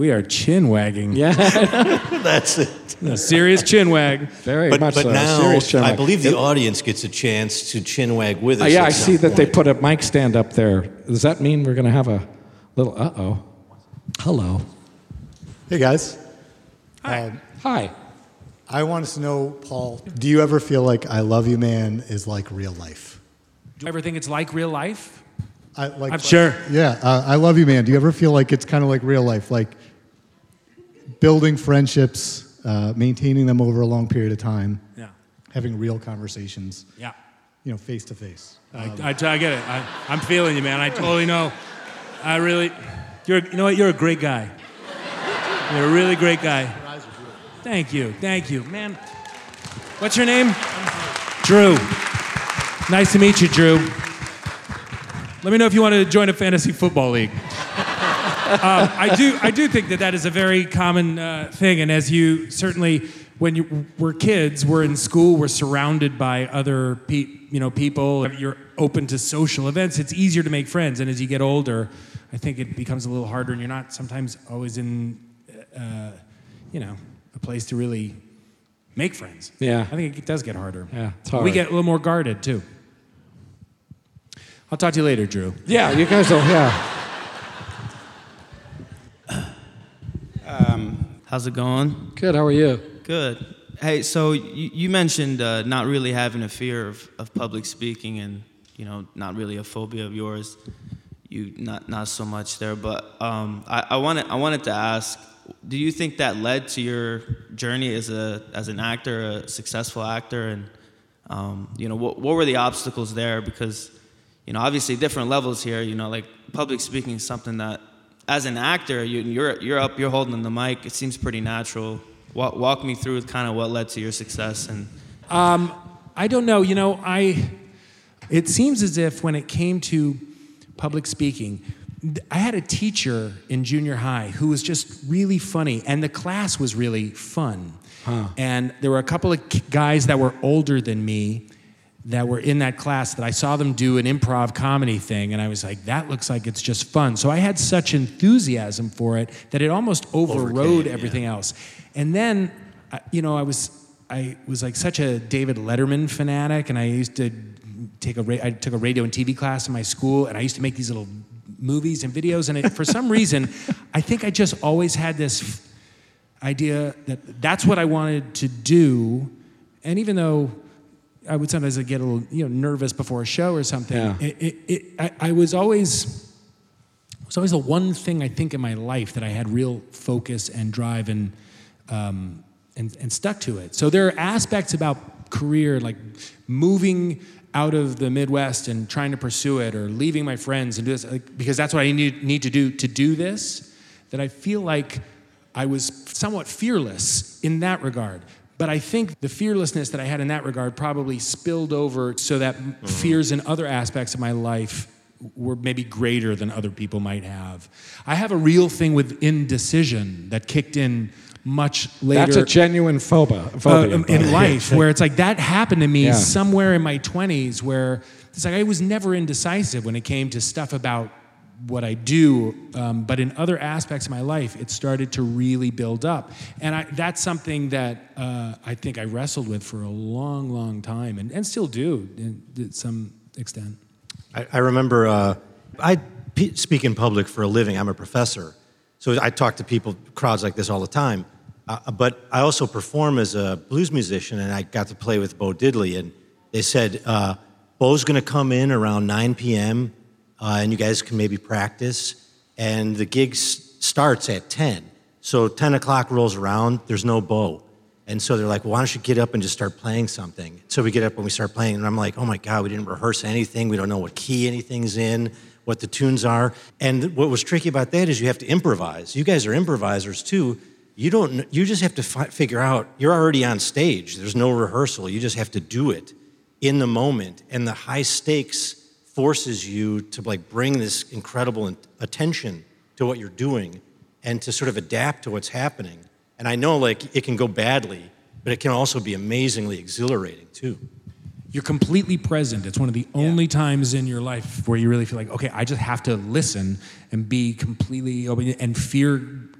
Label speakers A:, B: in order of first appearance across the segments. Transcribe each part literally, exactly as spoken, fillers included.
A: we are chin wagging.
B: Yeah.
C: That's it.
A: A serious chin wag.
B: Very
C: But,
B: much
C: but
B: so.
C: now,
B: Serious chin
C: I
B: wag.
C: believe the
B: It-
C: audience gets a chance to chin wag with us.
B: Uh, yeah,
C: at
B: I
C: some
B: see that they
C: point.
B: put a mic stand up there. Does that mean we're going to have a little, uh-oh. Hello.
D: Hey, guys.
A: Hi.
D: Um,
B: Hi.
D: I want us to know, Paul, do you ever feel like I Love You Man is like real life?
A: Do you ever think it's like real life?
D: I, like,
A: I'm sure.
D: Yeah, uh, I Love You Man. Do you ever feel like it's kind of like real life? Like building friendships, uh, maintaining them over a long period of time,
A: Yeah.
D: having real conversations,
A: Yeah.
D: you know, face to face.
A: I, I, I get it. I, I'm feeling you, man. I totally know. I really, you're, you know what? You're a great guy. You're a really great guy. Thank you. Thank you. Man, what's your name? Drew. Nice to meet you, Drew. Let me know if you want to join a fantasy football league. um, I do. I do think that that is a very common uh, thing, and as you certainly, when you were kids, we're in school, we're surrounded by other, pe- you know, people. You're open to social events. It's easier to make friends, and as you get older, I think it becomes a little harder, and you're not sometimes always in, uh, you know, a place to really make friends.
B: Yeah.
A: I think it does get harder.
B: Yeah, it's hard.
A: We get a little more guarded too. I'll talk to you later, Drew.
B: Yeah, you guys will, yeah.
E: How's it going?
B: Good, how are you?
E: Good. Hey, so you, you mentioned uh, not really having a fear of, of public speaking and, you know, not really a phobia of yours. You not not so much there, but um, I, I wanted I wanted to ask, do you think that led to your journey as a as an actor, a successful actor, and um, you know, what what were the obstacles there? Because, you know, obviously different levels here. You know, like public speaking is something that, as an actor, you, you're you're up, you're holding the mic. It seems pretty natural. Walk, walk me through kind of what led to your success. And
A: Um, I don't know. You know, I. It seems as if when it came to public speaking, I had a teacher in junior high who was just really funny, and the class was really fun.
B: Huh.
A: And there were a couple of k- guys that were older than me that were in that class that I saw them do an improv comedy thing, and I was like, that looks like it's just fun. So I had such enthusiasm for it that it almost overrode
C: Overcame,
A: everything else. And then, I- you know, I was I was like such a David Letterman fanatic, and I used to take a ra- I took a radio and T V class in my school, and I used to make these little movies and videos, and it, for some reason, I think I just always had this idea that that's what I wanted to do, and even though I would sometimes get a little, you know, nervous before a show or something,
B: Yeah.
A: it, it, it, I, I was always it was always the one thing I think in my life that I had real focus and drive and um, and, and stuck to it. So there are aspects about career, like moving out of the Midwest and trying to pursue it, or leaving my friends and do this, like, because that's what I need, need to do to do this, that I feel like I was somewhat fearless in that regard. But I think the fearlessness that I had in that regard probably spilled over so that mm-hmm. fears in other aspects of my life were maybe greater than other people might have. I have a real thing with indecision that kicked in much later.
B: That's a genuine phobia, phobia
A: uh, in life, where it's like that happened to me
B: Yeah.
A: somewhere in my twenties, where it's like I was never indecisive when it came to stuff about what I do, um, but in other aspects of my life, it started to really build up. And I, that's something that uh, I think I wrestled with for a long, long time, and, and still do in, to some extent.
C: I, I remember uh, I p- speak in public for a living. I'm a professor. So I talk to people, crowds like this all the time. Uh, but I also perform as a blues musician, and I got to play with Bo Diddley. And they said, uh, Bo's going to come in around nine p.m., uh, and you guys can maybe practice. And the gig s- starts at ten. So ten o'clock rolls around, there's no Bo. And so they're like, well, why don't you get up and just start playing something? So we get up and we start playing, and I'm like, oh my God, we didn't rehearse anything. We don't know what key anything's in, what the tunes are. And what was tricky about that is you have to improvise. You guys are improvisers too. You don't. You just have to fi- figure out, you're already on stage. There's no rehearsal. You just have to do it in the moment. And the high stakes forces you to like bring this incredible in- attention to what you're doing and to sort of adapt to what's happening. And I know like it can go badly, but it can also be amazingly exhilarating too.
A: You're completely present. It's one of the only times in your life where you really feel like, okay, I just have to listen and be completely open, and fear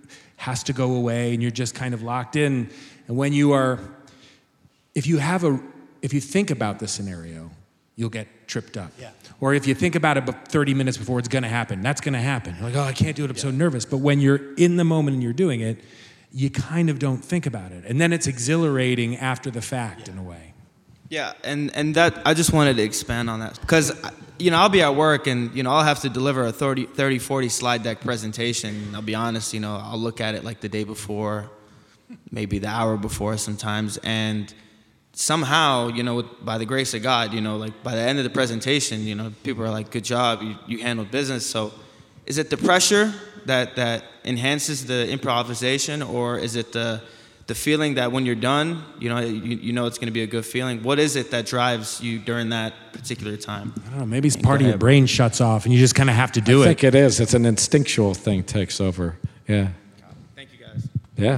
A: has to go away, and you're just kind of locked in. And when you are, if you have a, if you think about the scenario, you'll get tripped up.
C: Yeah.
A: Or if you think about it but thirty minutes before it's going to happen, that's going to happen. You're like, oh, I can't do it. I'm yeah. so nervous. But when you're in the moment and you're doing it, you kind of don't think about it. And then it's exhilarating after the fact yeah. in a way.
E: Yeah, and, and that I just wanted to expand on that. Because, you know, I'll be at work and, you know, I'll have to deliver a thirty, thirty, forty slide deck presentation. I'll be honest, you know, I'll look at it like the day before, maybe the hour before sometimes. And somehow, you know, by the grace of God, you know, like by the end of the presentation, you know, people are like, good job, you, you handled business. So is it the pressure that, that enhances the improvisation, or is it the the feeling that when you're done, you know, you, you know it's going to be a good feeling? What is it that drives you during that particular time?
A: I don't know, maybe part of your brain shuts off and you just kind of have to do
B: I
A: it.
B: I think it is. It's an instinctual thing takes over. Yeah.
E: Thank you, guys.
B: Yeah.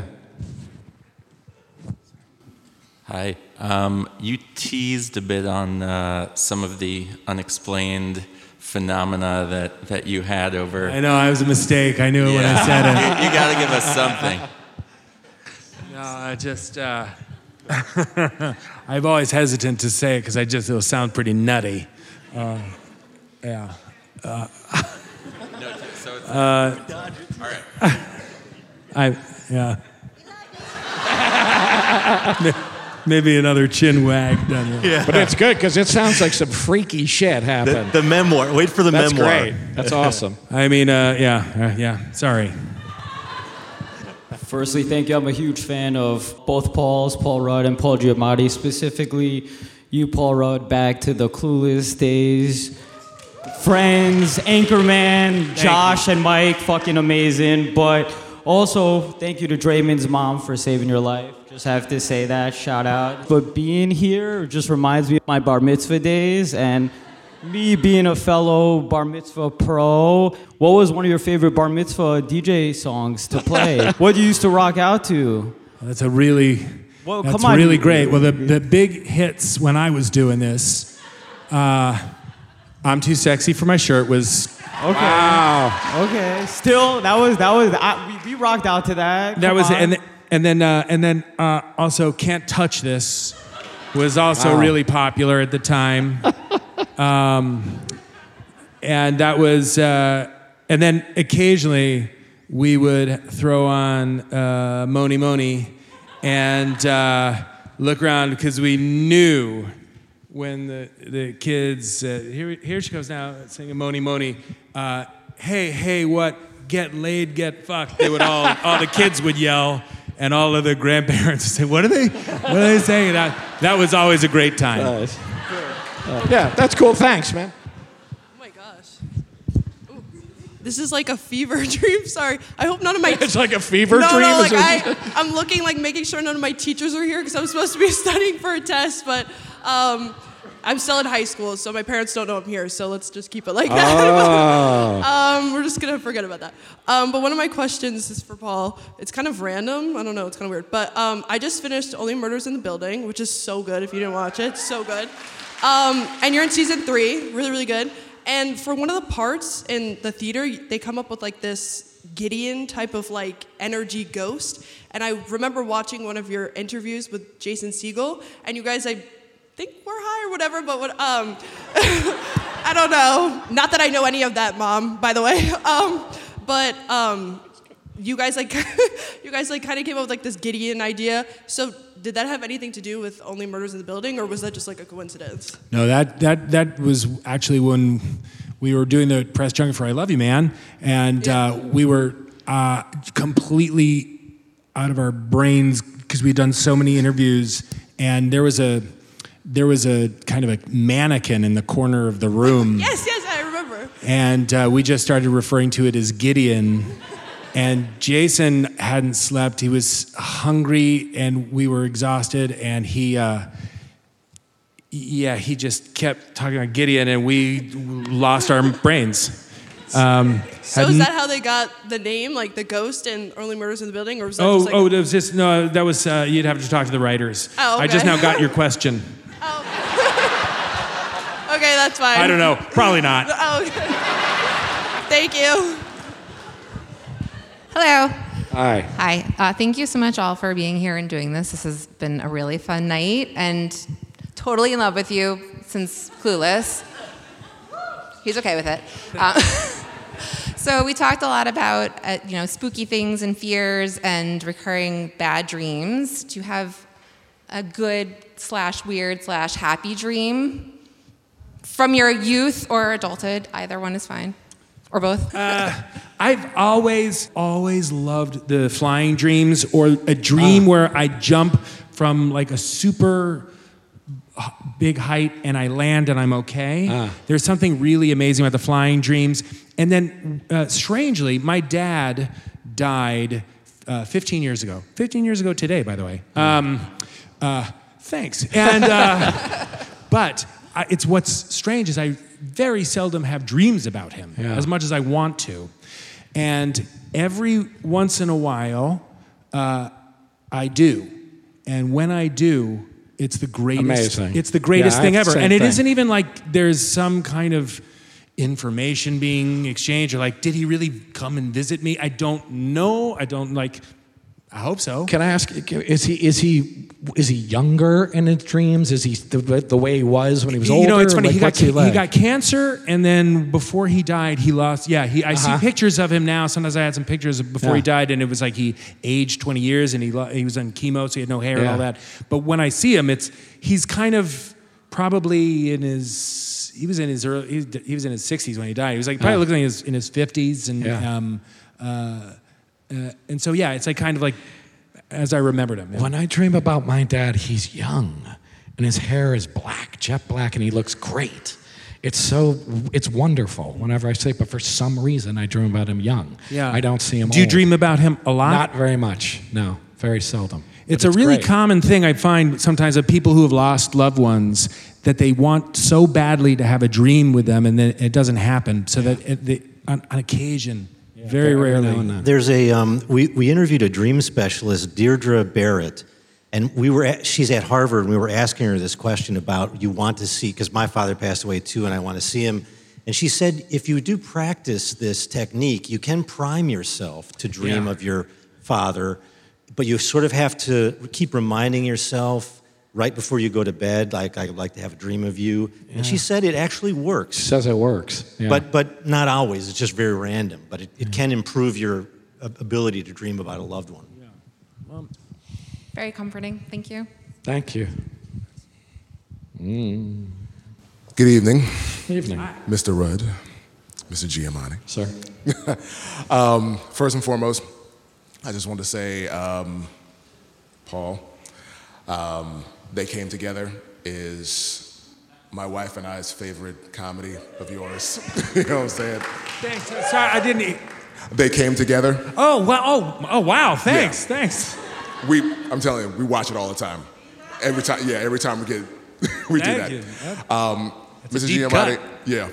F: Hi. Um, you teased a bit on uh, some of the unexplained phenomena that, that you had over.
A: I know, it was a mistake. I knew it
F: yeah.
A: when I said it.
F: you you got to give us something.
A: No, I just, uh, I've always hesitant to say it because I just, it'll sound pretty nutty. Uh, yeah. Uh,
F: no, so it's
A: uh,
F: all right.
A: I, yeah. Maybe another chin wag done here.
B: Yeah. But it's good because it sounds like some freaky shit happened.
C: The, the memoir. Wait for the
B: That's
C: memoir.
B: That's great. That's awesome.
A: I mean, uh, yeah, uh, yeah, sorry.
G: Firstly, thank you. I'm a huge fan of both Pauls, Paul Rudd and Paul Giamatti. Specifically, you, Paul Rudd, back to the Clueless days. Friends, Anchorman, Josh and Mike, fucking amazing. But also, thank you to Draymond's mom for saving your life. Just have to say that, shout out. But being here just reminds me of my bar mitzvah days, and me being a fellow bar mitzvah pro. What was one of your favorite bar mitzvah D J songs to play? What you used to rock out to?
A: Well, that's a really,
G: well,
A: that's
G: come on.
A: really great. Well, the, the big hits when I was doing this, uh, I'm Too Sexy for My Shirt was...
G: Okay. Wow. Okay. Still, that was, that was, I, we, we rocked out to that.
A: That
G: Come
A: was,
G: on.
A: and, and then, uh, and then uh, also Can't Touch This was also
B: Wow.
A: really popular at the time. Um, and that was, uh, and then occasionally we would throw on uh, Moni Moni and uh, look around because we knew when the, the kids, uh, here, here she goes now singing Moni Moni, uh, hey, hey, what, get laid, get fucked. They would all, all the kids would yell. And all of the grandparents would say, what are they, what are they saying? That, that was always a great time.
B: Nice. Uh, yeah, that's cool. Thanks, man.
H: Oh my gosh. Ooh. This is like a fever dream. Sorry. I hope none of my...
B: It's like a fever
H: no,
B: dream?
H: No,
B: Is
H: like
B: it-
H: I, I'm looking, like making sure none of my teachers are here because I'm supposed to be studying for a test, but um, I'm still in high school, so my parents don't know I'm here, so let's just keep it like that.
B: Oh.
H: um, we're just gonna forget about that. Um, but one of my questions is for Paul. It's kind of random. I don't know. It's kind of weird. But um, I just finished Only Murders in the Building, which is so good. If you didn't watch it, it's so good. Um, and you're in season three. Really, really good. And for one of the parts in the theater, they come up with like this Gideon type of like energy ghost. And I remember watching one of your interviews with Jason Segel, and you guys, I think we're high or whatever, but what, um, I don't know. Not that I know any of that, Mom, by the way. Um, but um, you guys like, you guys like kind of came up with like this Gideon idea. So did that have anything to do with Only Murders in the Building, or was that just like a coincidence?
A: No, that that that was actually when we were doing the press junket for I Love You, Man, and
H: Yeah.
A: uh, we were uh, completely out of our brains because we'd done so many interviews, and there was a there was a kind of a mannequin in the corner of the room.
H: Yes, yes, I remember.
A: And uh, we just started referring to it as Gideon. And Jason hadn't slept. He was hungry, and we were exhausted. And he, uh, yeah, he just kept talking about Gideon, and we lost our brains. Um,
H: So
A: had
H: is
A: n-
H: that how they got the name, like the ghost and Only Murders in the Building, or was that
A: Oh,
H: just like?
A: oh, that was just no. That was uh, you'd have to talk to the writers.
H: Oh,
A: I just
H: okay.
A: now got your question.
H: Oh. Okay, that's fine.
A: I don't know. Probably not.
H: Oh, okay. Thank you.
I: Hello.
B: Hi.
I: Hi. Uh, thank you so much all for being here and doing this. This has been a really fun night, and totally in love with you since Clueless. He's okay with it. Uh, so we talked a lot about uh, you know spooky things and fears and recurring bad dreams. Do you have a good slash weird slash happy dream from your youth or adulthood? Either one is fine, or both.
A: Uh, I've always, always loved the flying dreams, or a dream
B: Ah.
A: where I jump from like a super h- big height and I land and I'm okay.
B: Ah.
A: There's something really amazing about the flying dreams. And then, uh, strangely, my dad died uh, fifteen years ago. fifteen years ago today, by the way. Um, uh, thanks. And uh, but I, it's what's strange is I very seldom have dreams about him,
B: Yeah.
A: as much as I want to. And every once in a while, uh, I do. And when I do, it's the greatest.
B: Amazing.
A: It's the greatest
B: Yeah, I
A: thing
B: have the
A: ever.
B: same
A: And it
B: thing.
A: isn't even like there's some kind of information being exchanged, or like, did he really come and visit me? I don't know. I don't like. I hope so.
B: Can I ask? Is he is he is he younger in his dreams? Is he the, the way he was when he was older?
A: You know, it's funny.
B: Like,
A: he got
B: what's he,
A: he
B: like?
A: got cancer, and then before he died, he lost. Yeah, he. I
B: Uh-huh.
A: see pictures of him now. Sometimes I had some pictures of before he
B: Yeah.
A: died, and it was like he aged twenty years, and he lo- he was on chemo, so he had no hair and
B: Yeah.
A: all that. But when I see him, it's he's kind of probably in his. He was in his early. He, he was in his sixties when he died. He was like probably
B: Yeah.
A: looking like his, in his fifties, and
B: Yeah.
A: um, uh, uh, and so yeah, it's like kind of like as I remembered him.
B: When I dream about my dad, he's young, and his hair is black, jet black, and he looks great. It's so, it's wonderful whenever I sleep, but for some reason I dream about him young.
A: Yeah.
B: I don't see him
A: Do you
B: old.
A: dream about him a lot?
B: Not very much, no, very seldom.
A: It's
B: But
A: a really
B: great.
A: common thing I find sometimes of people who have lost loved ones, that they want so badly to have a dream with them, and then it doesn't happen. So that it, they, on, on occasion, very
B: every
A: rarely.
B: now and then.
C: There's a um, we we interviewed a dream specialist, Deirdre Barrett, and we were at, she's at Harvard, and we were asking her this question about you want to see, because my father passed away too, and I want to see him. And she said, if you do practice this technique, you can prime yourself to dream
B: Yeah.
C: of your father, but you sort of have to keep reminding yourself right before you go to bed, like, I'd like to have a dream of you. And she said it actually works.
B: She says it works. Yeah.
C: But but not always. It's just very random. But it, it can improve your uh, ability to dream about a loved one.
I: Very comforting. Thank you.
B: Thank you. Mm.
J: Good evening,
B: Evening,
J: Mister Rudd, Mister Giamatti.
B: sir.
J: Um, first and foremost, I just want to say, um, Paul, um, They Came Together is my wife and I's favorite comedy of yours. You know what I'm saying?
A: Thanks. Sorry, I didn't. e-
J: They Came Together.
A: Oh wow! Oh, oh wow! Thanks,
J: Yeah.
A: thanks.
J: We, I'm telling you, we watch it all the time. Every time, yeah, every time we get, we do
A: Thank
J: that.
A: you.
J: Um,
A: a
J: Mister
A: deep
J: Giamatti,
A: cut.
J: yeah.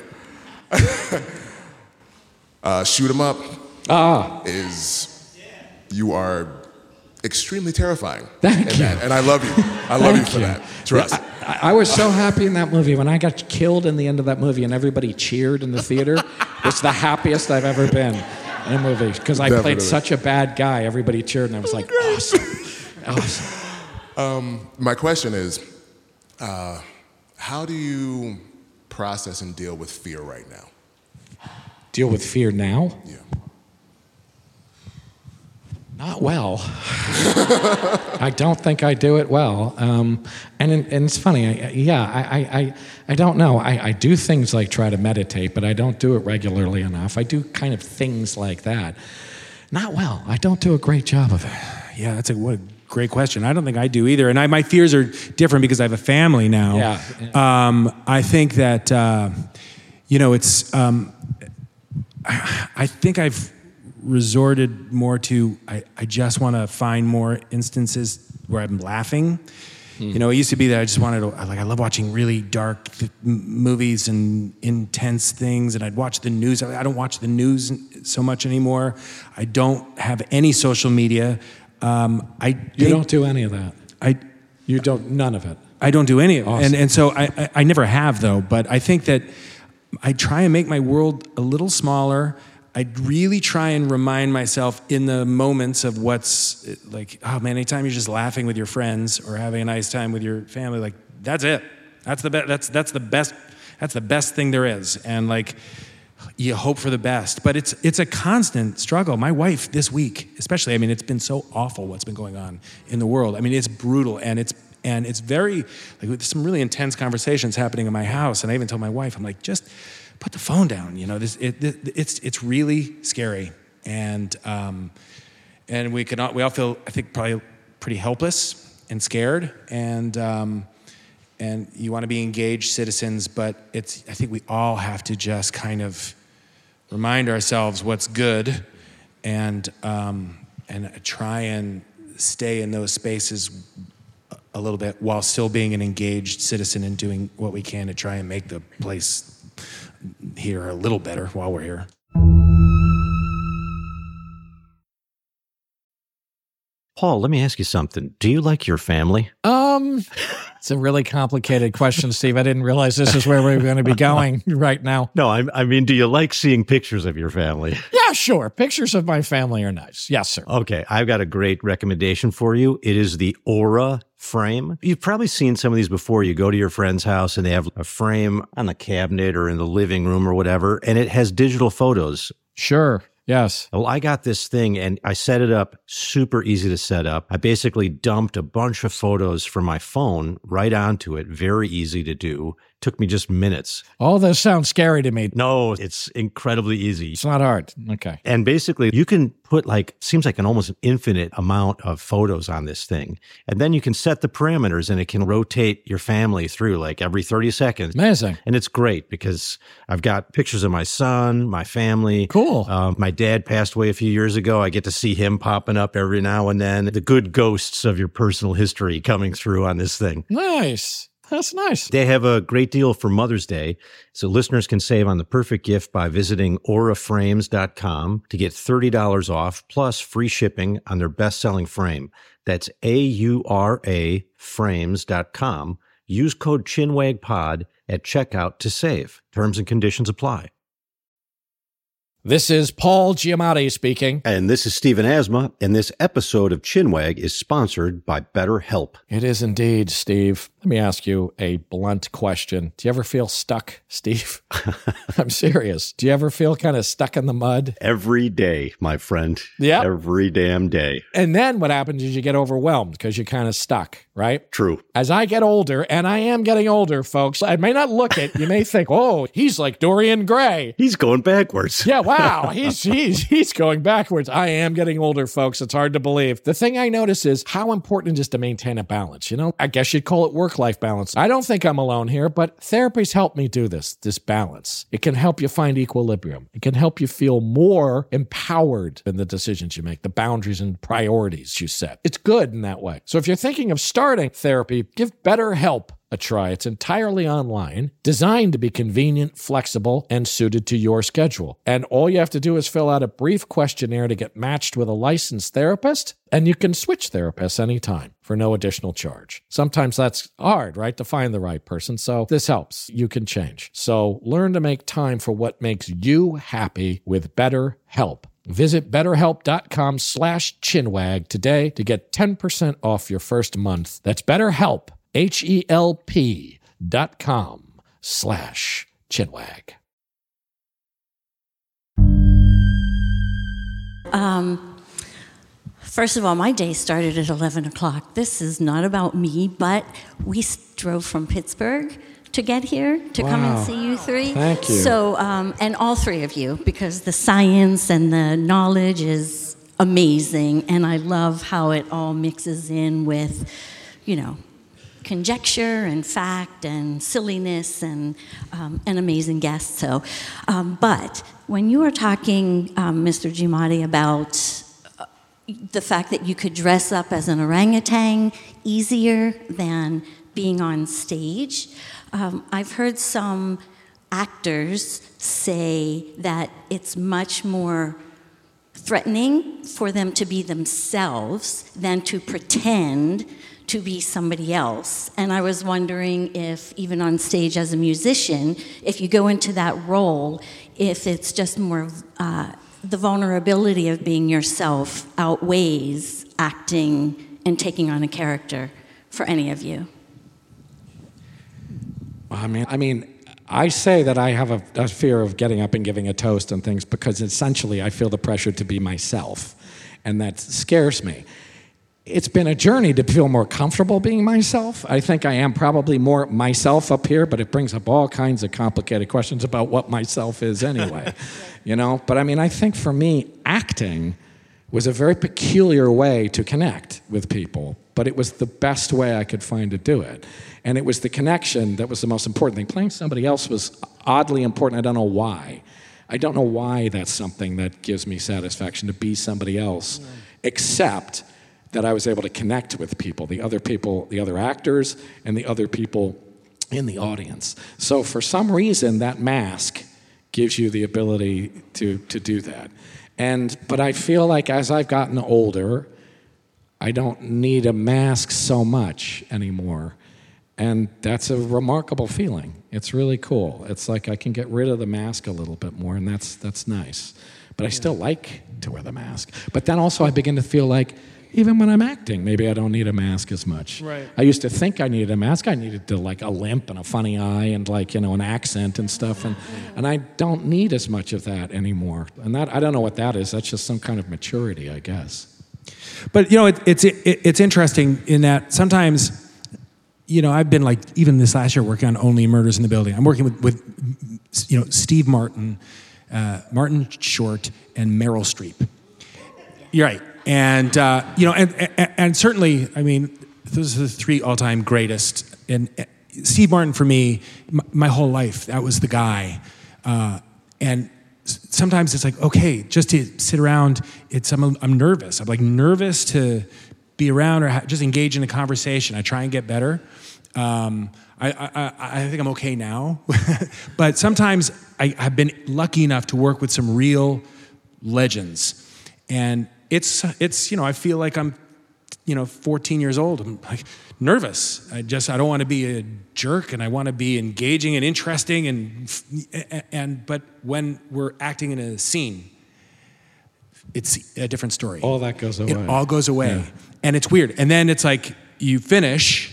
J: uh, Shoot 'em Up
B: Ah,
J: is, you are extremely terrifying.
B: Thank
J: in
B: you.
J: that, and I love you. I love you
B: Thank
J: for
B: you.
J: that. Trust.
B: I, I was so happy in that movie when I got killed in the end of that movie and everybody cheered in the theater. It's the happiest I've ever been in a movie because I
J: Definitely.
B: played such a bad guy. Everybody cheered and I was like, awesome, awesome.
J: Um, my question is, uh, how do you process and deal with fear right now?
B: Deal with fear now?
J: Yeah.
B: Not well. I don't think I do it well. Um, and, and it's funny, I, yeah, I, I, I don't know. I, I do things like try to meditate, but I don't do it regularly enough. I do kind of things like that. Not well. I don't do a great job of it.
A: Yeah, that's a what a great question. I don't think I do either, and I, my fears are different because I have a family now.
B: Yeah.
A: Um, I think that uh, you know it's. Um, I think I've resorted more to. I, I just want to find more instances where I'm laughing. You know, it used to be that I just wanted to, like, I love watching really dark th- m- movies and intense things, and I'd watch the news. I I don't watch the news so much anymore. I don't have any social media. Um, I
B: You
A: think-
B: don't do any of that.
A: I
B: You don't, none of it.
A: I don't do any of it.
B: Awesome.
A: And, and so I, I, I never have, though. But I think that I try and make my world a little smaller. I really try and remind myself in the moments of what's like, oh man, anytime you're just laughing with your friends or having a nice time with your family, like that's it. That's the best. That's that's the best. That's the best thing there is. And like, you hope for the best, but it's it's a constant struggle. My wife this week, especially, I mean, it's been so awful what's been going on in the world. I mean, it's brutal, and it's and it's very like there's some really intense conversations happening in my house. And I even told my wife, I'm like, just put the phone down. You know, this it, it it's it's really scary, and um, and we can all, we all feel, I think, probably pretty helpless and scared, and um, and you want to be engaged citizens, but it's I think we all have to just kind of remind ourselves what's good, and um, and try and stay in those spaces a little bit while still being an engaged citizen and doing what we can to try and make the place here a little better while we're here.
C: Paul, let me ask you something. Do you like your family?
B: Um, it's a really complicated question, Steve. I didn't realize this is where we were going to be going right now.
C: No, I, I mean, do you like seeing pictures of your family?
B: Yeah, sure. Pictures of my family are nice. Yes, sir.
C: Okay, I've got a great recommendation for you. It is the Aura frame. You've probably seen some of these before. You go to your friend's house and they have a frame on the cabinet or in the living room or whatever, and it has digital photos.
B: Sure. Yes.
C: Well, I got this thing and I set it up super easy to set up. I basically dumped a bunch of photos from my phone right onto it. Very easy to do. Took me just minutes.
B: All this sounds scary to me.
C: No, it's incredibly easy.
B: It's not hard. Okay.
C: And basically, you can put like, seems like an almost an infinite amount of photos on this thing. And then you can set the parameters and it can rotate your family through like every thirty seconds.
B: Amazing.
C: And it's great because I've got pictures of my son, my family.
B: Cool.
C: Uh, my dad passed away a few years ago. I get to see him popping up every now and then. The good ghosts of your personal history coming through on this thing.
B: Nice. That's nice.
C: They have a great deal for Mother's Day, so listeners can save on the perfect gift by visiting aura frames dot com to get thirty dollars off plus free shipping on their best-selling frame. That's A U R A frames dot com. Use code ChinwagPod at checkout to save. Terms and conditions apply.
B: This is Paul Giamatti speaking.
C: And this is Stephen Asma, and this episode of Chinwag is sponsored by BetterHelp.
B: It is indeed, Steve. Let me ask you a blunt question. Do you ever feel stuck, Steve? I'm serious. Do you ever feel kind of stuck in the mud?
C: Every day, my friend.
B: Yeah.
C: Every damn day.
B: And then what happens is you get overwhelmed because you're kind of stuck, right?
C: True.
B: As I get older, and I am getting older, folks, I may not look it. You may think, oh, he's like Dorian Gray.
C: He's going backwards.
B: Yeah, wow. He's, he's, he's going backwards. I am getting older, folks. It's hard to believe. The thing I notice is how important it is to maintain a balance. You know, I guess you'd call it work-life balance. I don't think I'm alone here, but therapy's helped me do this, this balance. It can help you find equilibrium. It can help you feel more empowered in the decisions you make, the boundaries and priorities you set. It's good in that way. So if you're thinking of starting therapy, give BetterHelp a try. It's entirely online, designed to be convenient, flexible, and suited to your schedule. And all you have to do is fill out a brief questionnaire to get matched with a licensed therapist, and you can switch therapists anytime for no additional charge. Sometimes that's hard, right, to find the right person, so this helps. You can change. So learn to make time for what makes you happy with BetterHelp. Visit betterhelp.com slash chinwag today to get ten percent off your first month. That's BetterHelp. H-E-L-P dot com slash chinwag.
K: Um, first of all, my day started at eleven o'clock. This is not about me, but we drove from Pittsburgh to get here to wow. come and see you three.
B: Thank you.
K: So, um, and all three of you, because the science and the knowledge is amazing, and I love how it all mixes in with, you know, conjecture and fact and silliness and um, an amazing guest. So, um, but when you were talking, um, Mister Giamatti, about uh, the fact that you could dress up as an orangutan easier than being on stage, um, I've heard some actors say that it's much more threatening for them to be themselves than to pretend to be somebody else. And I was wondering if, even on stage as a musician, if you go into that role, if it's just more uh, the vulnerability of being yourself outweighs acting and taking on a character for any of you?
B: I mean, I mean, I say that I have a, a fear of getting up and giving a toast and things because essentially I feel the pressure to be myself, and that scares me. It's been a journey to feel more comfortable being myself. I think I am probably more myself up here, but it brings up all kinds of complicated questions about what myself is anyway, you know? But I mean, I think for me, acting was a very peculiar way to connect with people, but it was the best way I could find to do it. And it was the connection that was the most important thing. Playing somebody else was oddly important. I don't know why. I don't know why that's something that gives me satisfaction, to be somebody else, yeah. Except that I was able to connect with people, the other people, the other actors, and the other people in the audience. So for some reason, that mask gives you the ability to, to do that. And, but I feel like as I've gotten older, I don't need a mask so much anymore. And that's a remarkable feeling. It's really cool. It's like I can get rid of the mask a little bit more, and that's, that's nice. But I still like to wear the mask. But then also I begin to feel like, even when I'm acting, maybe I don't need a mask as much.
A: Right.
B: I used to think I needed a mask. I needed to like a limp and a funny eye and like, you know, an accent and stuff. And, and I don't need as much of that anymore. And that, I don't know what that is. That's just some kind of maturity, I guess.
A: But, you know, it, it's, it, it's interesting in that sometimes, you know, I've been like, even this last year, working on Only Murders in the Building. I'm working with, with you know, Steve Martin, uh, Martin Short, and Meryl Streep. You're right. And, uh, you know, and, and, and certainly, I mean, those are the three all-time greatest. And Steve Martin, for me, my, my whole life, that was the guy. Uh, and sometimes it's like, okay, just to sit around, it's I'm, I'm nervous. I'm like nervous to be around or ha- just engage in a conversation. I try and get better. Um, I, I, I think I'm okay now. But sometimes I, I've been lucky enough to work with some real legends. And It's, it's, you know, I feel like I'm, you know, fourteen years old. I'm like nervous. I just, I don't want to be a jerk, and I want to be engaging and interesting, and, and, but when we're acting in a scene, it's a different story.
B: All that goes away.
A: It all goes away.
B: Yeah.
A: And it's weird. And then it's like, you finish,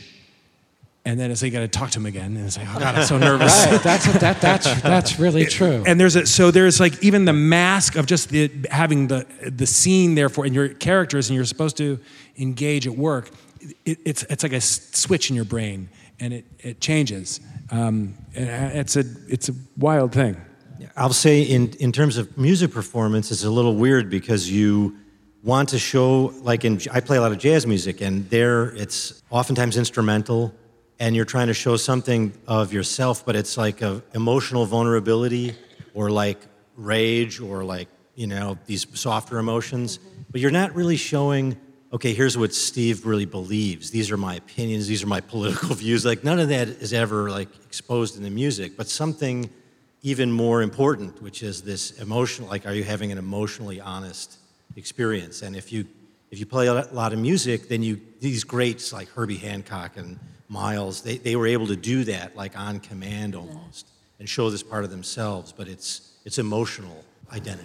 A: and then it's like you got to talk to him again, and it's like, oh God, I'm so nervous.
B: Right. That's that. That's that's really true.
A: And there's a, so there's like even the mask of just the, having the the scene there for and your characters, and you're supposed to engage at work. It, it's it's like a switch in your brain, and it it changes. Um, and it's a it's a wild thing.
C: I'll say in in terms of music performance, it's a little weird because you want to show, like in I play a lot of jazz music, and there it's oftentimes instrumental. And you're trying to show something of yourself, but it's like a emotional vulnerability or like rage or like, you know, these softer emotions. Mm-hmm. But you're not really showing, okay, here's what Steve really believes. These are my opinions. These are my political views. Like none of that is ever like exposed in the music, but something even more important, which is this emotional, like are you having an emotionally honest experience? And if you if you play a lot of music, then you, these greats like Herbie Hancock and Miles, they, they were able to do that like on command almost and show this part of themselves, but it's it's emotional identity.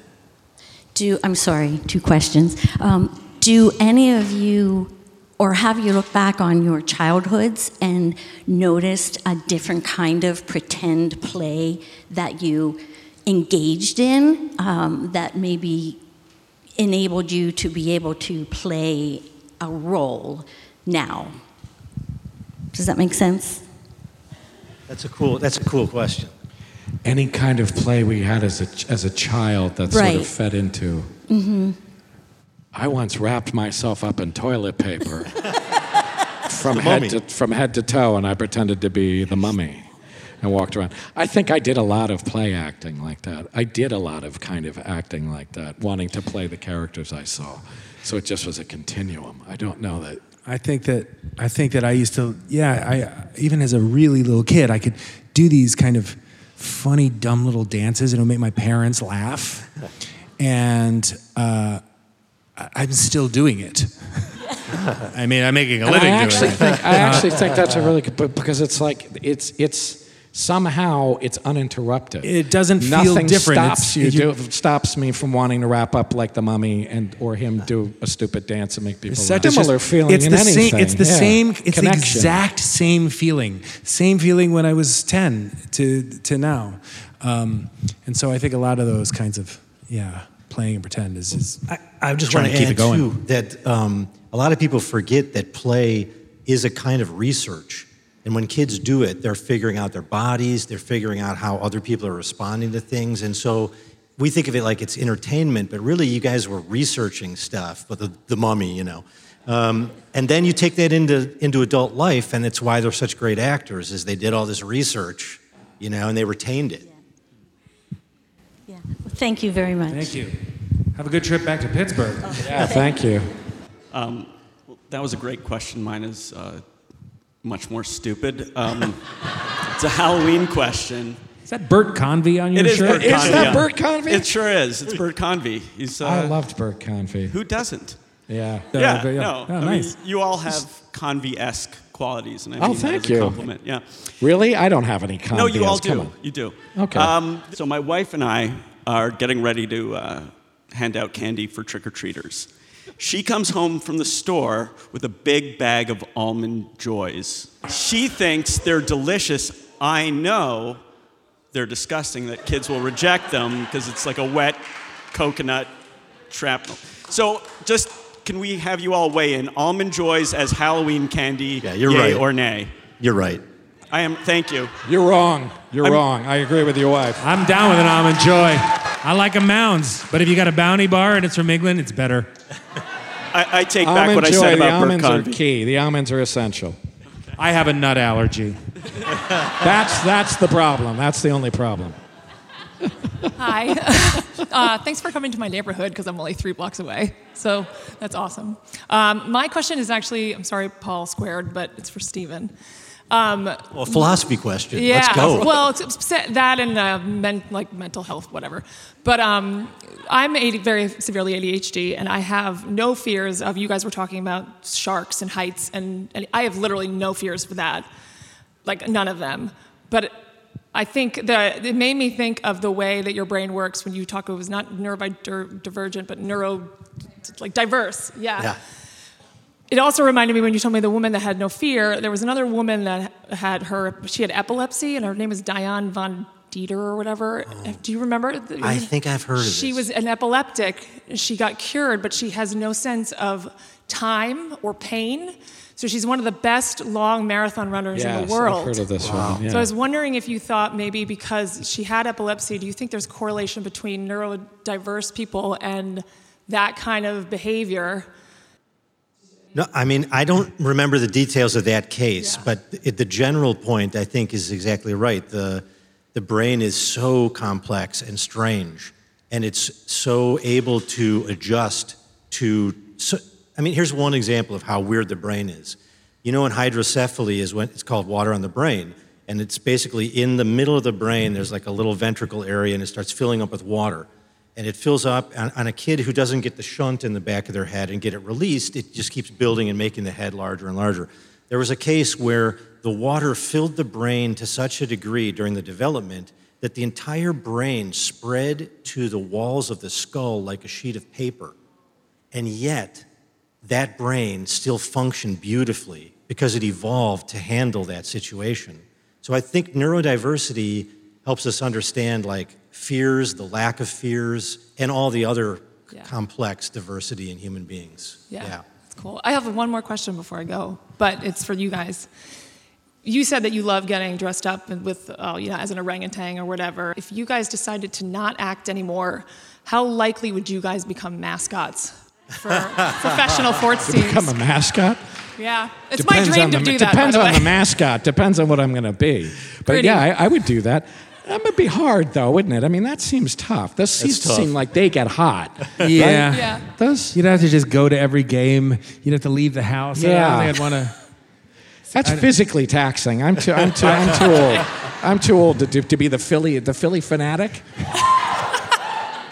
K: Do I'm sorry, two questions. Um, do any of you, or have you looked back on your childhoods and noticed a different kind of pretend play that you engaged in um, that maybe enabled you to be able to play a role now? Does that make sense?
C: That's a cool. That's a cool question.
B: Any kind of play we had as a as a child that
K: right.
B: sort of fed into.
K: Mm-hmm.
B: I once wrapped myself up in toilet paper from head to from head to toe, and I pretended to be the mummy and walked around. I think I did a lot of play acting like that. I did a lot of kind of acting like that, wanting to play the characters I saw. So it just was a continuum. I don't know that.
A: I think that I think that I used to, yeah, I even as a really little kid, I could do these kind of funny, dumb little dances, and it would make my parents laugh. And uh, I'm still doing it. I mean, I'm making a
B: and
A: living
B: I actually
A: doing it.
B: Think, I actually think that's a really good, because it's like, it's, it's somehow it's uninterrupted.
A: It doesn't feel
B: Nothing
A: different.
B: stops
A: It's-
B: you,
A: you-
B: do, stops me from wanting to wrap up like the Mummy and or him do a stupid dance and make people
A: It's
B: laugh.
A: such a
B: Similar
A: just-
B: feeling
A: it's
B: in
A: the
B: anything.
A: Same, it's the
B: Yeah.
A: same. It's
B: Connection.
A: the exact same feeling. Same feeling when I was ten to to now, um, and so I think a lot of those kinds of yeah, playing and pretend is. is
C: I, I just
A: trying
C: want to
A: keep
C: add
A: it going.
C: too that um, a lot of people forget that play is a kind of research. And when kids do it, they're figuring out their bodies, they're figuring out how other people are responding to things. And so we think of it like it's entertainment, but really you guys were researching stuff, but the, the Mummy, you know. Um, and then you take that into, into adult life, and it's why they're such great actors, is they did all this research, you know, and they retained it.
K: Yeah. Thank you very much.
A: Thank you. Have a good trip back to Pittsburgh.
B: Yeah, thank you.
L: Um, that was a great question. Mine is uh, much more stupid. Um, it's a Halloween question.
A: Is that Bert Convey on your
L: It is
A: shirt?
L: Bert Convey.
B: Is that
L: yeah.
B: Bert Convey?
L: It sure is. It's Bert Convey. He's. Uh,
B: I loved Bert Convey.
L: Who doesn't?
B: Yeah.
A: Uh,
L: yeah.
A: but yeah.
L: No.
A: Oh,
L: I
A: nice.
L: mean, you all have Convey-esque qualities, and I
B: Oh,
L: mean that
B: thank
L: as a
B: you.
L: compliment. Yeah.
B: Really? I don't have any Convey.
L: No, you all
B: Come
L: do.
B: on.
L: You do.
B: Okay.
L: Um, so my wife and I are getting ready to uh, hand out candy for trick-or-treaters. She comes home from the store with a big bag of Almond Joys. She thinks they're delicious. I know they're disgusting, that kids will reject them because it's like a wet coconut shrapnel. So just, can we have you all weigh in? Almond Joys as Halloween candy,
C: Yeah, you're
L: yay
C: right.
L: or nay?
C: You're right.
L: I am, thank you.
B: You're wrong. You're
L: I'm-
B: wrong. I agree with your wife.
A: I'm down with an almond joy. I like a Mounds, but if you got a Bounty bar and it's from England, it's better.
L: I, I take back
B: Almond
L: what I
B: Joy,
L: said
B: the
L: about Bert
B: almonds are
L: Convey.
B: key. The almonds are essential.
A: I have a nut allergy.
B: That's that's the problem. That's the only problem.
M: Hi. uh, thanks for coming to my neighborhood because I'm only three blocks away. So that's awesome. Um, my question is actually, I'm sorry, Paul squared, but it's for Stephen. Um,
C: Well, philosophy question.
M: yeah.
C: Let's go.
M: Well, it's it's that and uh, men, like mental health, whatever. But um, I'm A D, very severely A D H D, and I have no fears of. You guys were talking about sharks and heights, and, and I have literally no fears for that, like none of them. But I think that it made me think of the way that your brain works when you talk. It was not neurodivergent, but neuro, like diverse. Yeah.
C: Yeah.
M: It also reminded me when you told me the woman that had no fear. There was another woman that had her. She had epilepsy, and her name was Diane von Dieter or whatever. Do you remember?
C: I think I've heard of
M: She
C: this.
M: was an epileptic. She got cured, but she has no sense of time or pain. So she's one of the best long marathon runners in
B: Yes,
M: the world.
B: I've heard of this one. Yeah.
M: So I was wondering if you thought maybe because she had epilepsy, do you think there's correlation between neurodiverse people and that kind of behavior?
C: No, I mean, I don't remember the details of that case, but it, the general point, I think, is exactly right. The, the brain is so complex and strange, and it's so able to adjust to... So, I mean, here's one example of how weird the brain is. You know, in hydrocephaly is when it's called water on the brain, and it's basically in the middle of the brain, there's like a little ventricle area, and it starts filling up with water. And it fills up on, on a kid who doesn't get the shunt in the back of their head and get it released, it just keeps building and making the head larger and larger. There was a case where the water filled the brain to such a degree during the development that the entire brain spread to the walls of the skull like a sheet of paper. And yet, that brain still functioned beautifully because it evolved to handle that situation. So I think neurodiversity helps us understand like fears, the lack of fears, and all the other
M: Yeah.
C: complex diversity in human beings.
M: Yeah,
C: yeah.
M: that's cool. I have one more question before I go, but it's for you guys. You said that you love getting dressed up and with, oh, you know, as an orangutan or whatever. If you guys decided to not act anymore, how likely would you guys become mascots for professional sports
B: To
M: teams?
B: become a mascot?
M: Yeah, it's
B: Depends
M: my dream
B: on
M: to
B: the,
M: do that.
B: Depends
M: by the
B: on
M: way.
B: the mascot. Depends on what I'm going to be. But
M: Pretty.
B: yeah, I, I would do that. That would be hard, though, wouldn't it? I mean, that seems tough. Those seems
C: tough.
B: seem like they get hot.
A: Yeah.
B: Right?
M: Yeah.
B: Those?
A: You'd have to just go to every game. You'd have to leave the house. I
B: Yeah.
A: don't think I'd want to.
B: That's physically taxing. I'm too. I'm too. I'm too old. I'm too old to do, to be the Philly the Philly fanatic.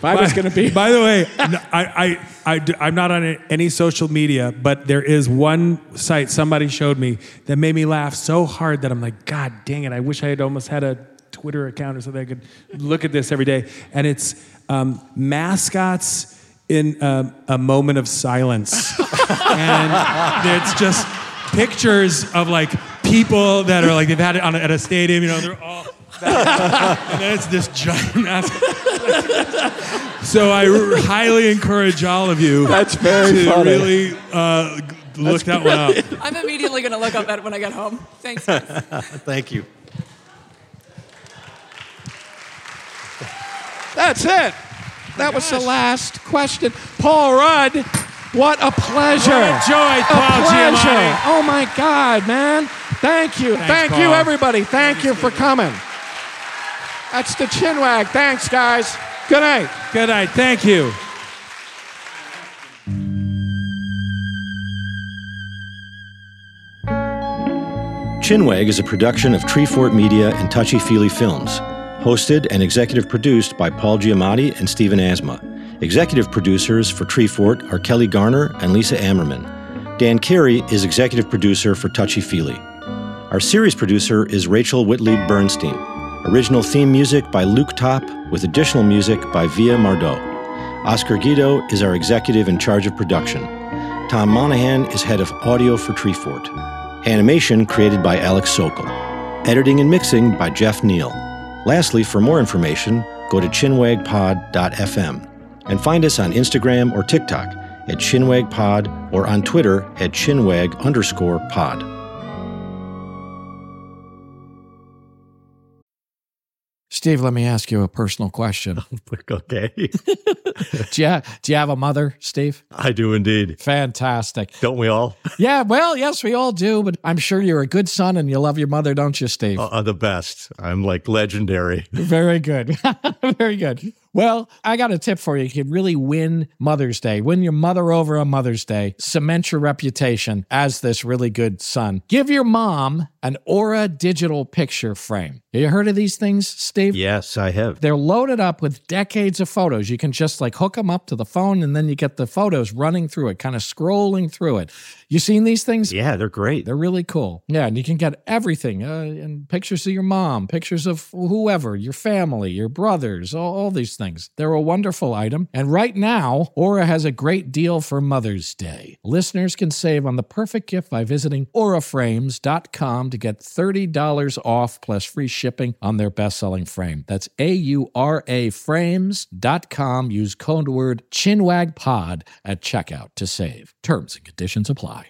B: If I was going to be...
A: By the way, no, I, I, I, I'm not on any social media, but there is one site somebody showed me that made me laugh so hard that I'm like, God dang it, I wish I had almost had a Twitter account or something I could look at this every day. And it's um, mascots in a, a moment of silence. And it's just pictures of like people that are like, they've had it on a, at a stadium, you know, they're all... and then it's this giant mascot. So I r- highly encourage all of you
B: That's very
A: to
B: funny.
A: really uh, look that one up.
M: I'm immediately going to look up that when I get home. Thanks, guys.
C: Thank you.
B: That's it. That was the last question. Paul Rudd, what a pleasure.
A: What a joy,
B: a
A: Paul
B: pleasure.
A: Giamatti.
B: Oh, my God, man. Thank you.
A: Thanks,
B: Thank
A: Paul.
B: you, everybody. Thank you for coming. That's the Chinwag. Thanks, guys. Good night.
A: Good night. Thank you.
C: Chinwag is a production of Treefort Media and Touchy Feely Films. Hosted and executive produced by Paul Giamatti and Stephen Asma. Executive producers for Treefort are Kelly Garner and Lisa Ammerman. Dan Carey is executive producer for Touchy Feely. Our series producer is Rachel Whitley Bernstein. Original theme music by Luke Top, with additional music by Via Mardot. Oscar Guido is our executive in charge of production. Tom Monahan is head of audio for Treefort. Animation created by Alex Sokol. Editing and mixing by Jeff Neal. Lastly, for more information, go to chinwag pod dot f m and find us on Instagram or TikTok at chinwagpod or on Twitter at chinwag underscore pod.
B: Steve, let me ask you a personal question.
C: Okay.
B: do, you, do you have a mother, Steve?
C: I do indeed.
B: Fantastic.
C: Don't we all?
B: Yeah, well, yes, we all do, but I'm sure you're a good son and you love your mother, don't you, Steve?
C: Uh, the best. I'm like legendary.
B: Very good. Very good. Well, I got a tip for you. You can really win Mother's Day. Win your mother over on Mother's Day. Cement your reputation as this really good son. Give your mom an Aura digital picture frame. Have you heard of these things, Steve?
C: Yes, I have.
B: They're loaded up with decades of photos. You can just like hook them up to the phone and then you get the photos running through it, kind of scrolling through it. You seen these things?
C: Yeah, they're great.
B: They're really cool. Yeah, and you can get everything, uh, and pictures of your mom, pictures of whoever, your family, your brothers, all, all these things. They're a wonderful item. And right now, Aura has a great deal for Mother's Day. Listeners can save on the perfect gift by visiting aura frames dot com to get thirty dollars off plus free shipping on their best-selling frame. That's A U R A frames dot com. Use code word ChinwagPod at checkout to save. Terms and conditions apply.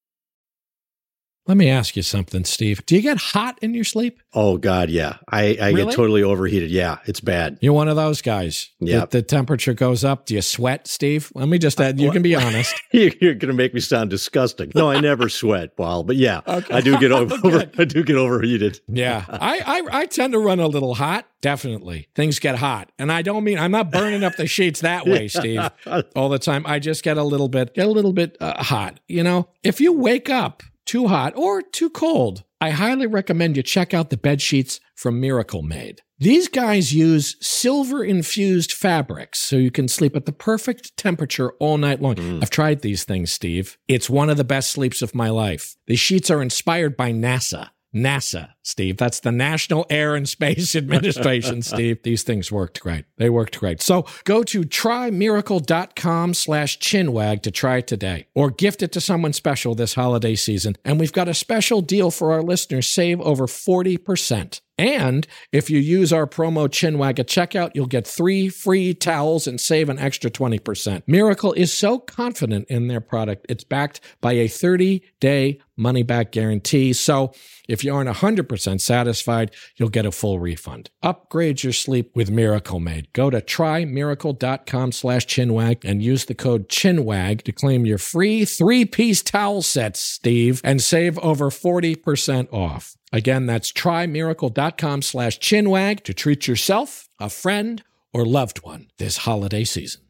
B: Let me ask you something, Steve. Do you get hot in your sleep?
C: Oh, God, yeah. I, I
B: Really?
C: get totally overheated. Yeah, it's bad.
B: You're one of those guys.
C: Yeah.
B: The, the temperature goes up. Do you sweat, Steve? Let me just add, you can be honest.
C: You're going to make me sound disgusting. No, I never sweat, Paul. But yeah,
B: Okay.
C: I do get over.
B: Okay.
C: I do get overheated.
B: Yeah, I, I I tend to run a little hot. Definitely. Things get hot. And I don't mean, I'm not burning up the sheets that way, Steve, all the time. I just get a little bit, get a little bit uh, hot. You know, if you wake up too hot or too cold, I highly recommend you check out the bed sheets from Miracle Made. These guys use silver-infused fabrics so you can sleep at the perfect temperature all night long. Mm. I've tried these things, Steve. It's one of the best sleeps of my life. The sheets are inspired by NASA. NASA, Steve. That's the National Air and Space Administration, Steve. These things worked great. They worked great. So go to trymiracle.com slash chinwag to try it today or gift it to someone special this holiday season. And we've got a special deal for our listeners. Save over forty percent. And if you use our promo Chinwag at checkout, you'll get three free towels and save an extra twenty percent. Miracle is so confident in their product, it's backed by a thirty-day money-back guarantee. So if you aren't one hundred percent satisfied, you'll get a full refund. Upgrade your sleep with Miracle Made. Go to trymiracle.com slash chinwag and use the code CHINWAG to claim your free three-piece towel sets, Steve, and save over forty percent off. Again, that's trymiracle.com slash chinwag to treat yourself, a friend, or loved one this holiday season.